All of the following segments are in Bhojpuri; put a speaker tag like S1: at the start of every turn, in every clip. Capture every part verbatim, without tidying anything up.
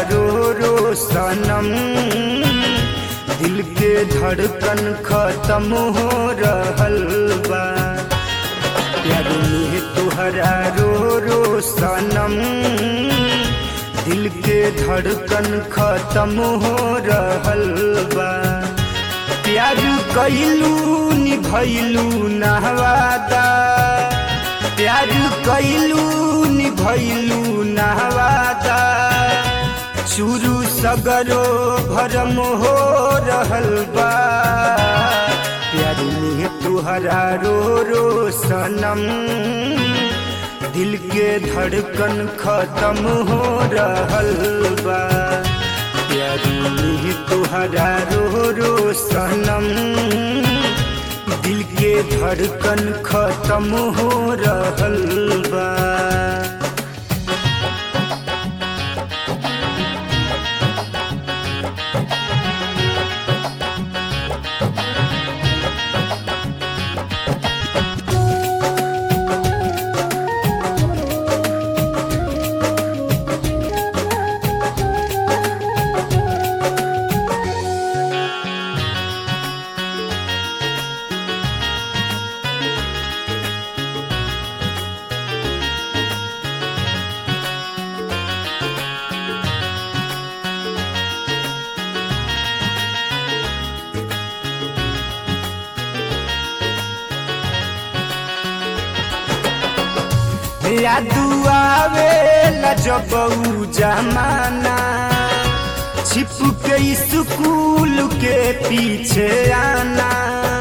S1: रो रो सनम, दिल के धड़कन खत्म हो रहल बा। प्यार में तुहरा रो रो सनम, दिल के धड़कन खत्म हो रहल बा। प्यार कइलू निभैलू ना वादा, प्यार कइलू निभैलू ना वादा। शुरू सगरो भरम हो रहल बा। प्यार में तुहरा रो रो सनम, दिल के धड़कन खत्म हो रहल बा। प्यार में तुहरा रो रो सनम, दिल के धड़कन खत्म हो रहल बा। यादू आवेला जब ऊ जमाना, छिप के स्कूल के पीछे आना।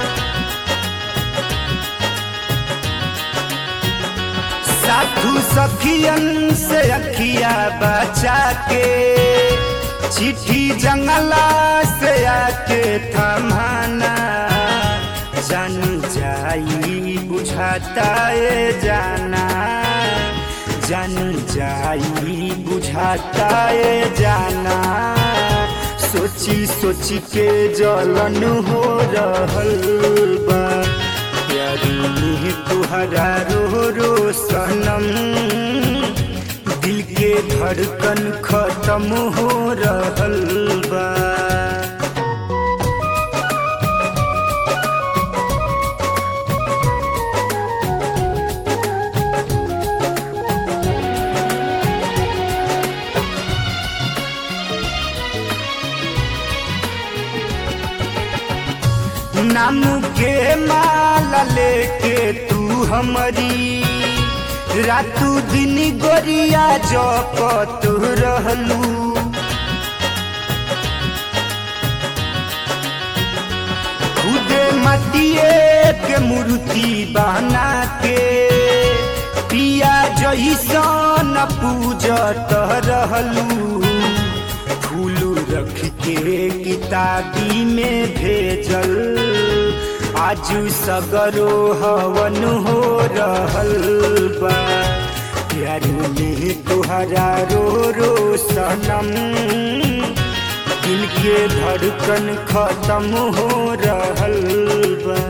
S1: साधु सखियन से अखिया बचा के, चिट्ठी जंगला से आके थमाना। जान जाई बुझाता ये जाना, जान जाई बुझाता ये जाना। सोची सोची के जलन हो रहल बा। प्यार में तुहरा रो रो सनम, दिल के धड़कन खत्म हो रहल बा। नाम के माला लेके तू हमारी, रातू दिन गोरिया जपत रहलू। खुदे मटिए के मूर्ति बना के, पिया जैसन पूजत रहलू। फूल रख के किताबी में भेजल, आजू सगरो हवन हो रहल बा। प्यार में तुहरा रो रो सनम, दिल के धड़कन खत्म हो रहल बा।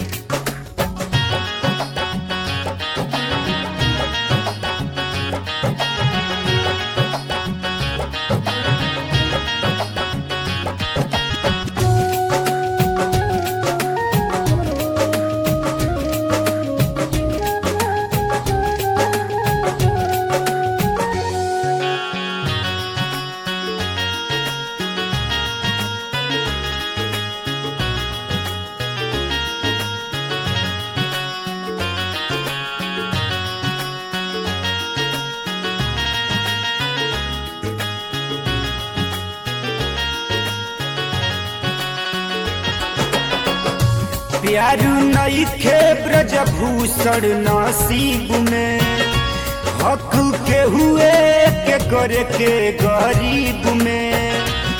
S1: प्यार नइखे ब्रजभूषण नसीब में, हक के हुए के करे के गरीब में।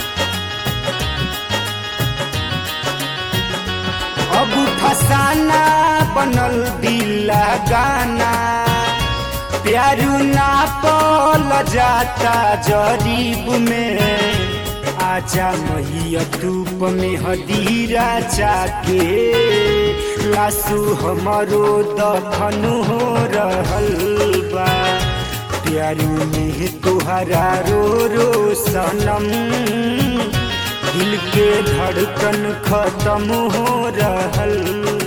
S1: अब फसाना बनल दिल लगाना, प्यार ना पल जाता जरीब में। आजा मैया धूप में हदीरा चाके, लाशु हमारो दफन हो रहल बा। प्यार में तुहरा रो रो सनम दिल के धड़कन खत्म हो रहल।